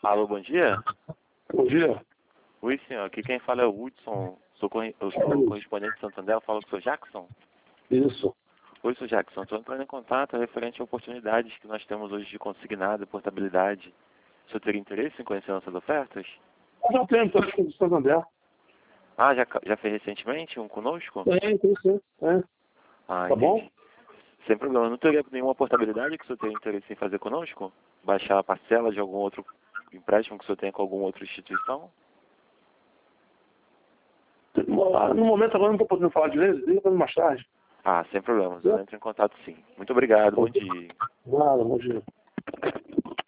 Alô, bom dia. Bom dia. Oi, senhor. Aqui quem fala é o Hudson. Eu sou correspondente de Santander. Eu falo com o senhor Jackson. Isso. Oi, senhor Jackson. Estou entrando em contato referente a oportunidades que nós temos hoje de consignado e portabilidade. O senhor teria interesse em conhecer nossas ofertas? Eu já tenho empréstimo do Santander. Ah, já fez recentemente um conosco? Tem sim. É. Ah, Tá bom? entendi. Sem problema. Não teria nenhuma portabilidade que o senhor teria interesse em fazer conosco? Baixar a parcela de algum outro empréstimo que o senhor tenha com alguma outra instituição? No momento agora não estou podendo falar direito, liga para mim mais tarde. Ah, sem problemas. Eu entro em contato sim. Muito obrigado. Bom dia. Nada, bom dia.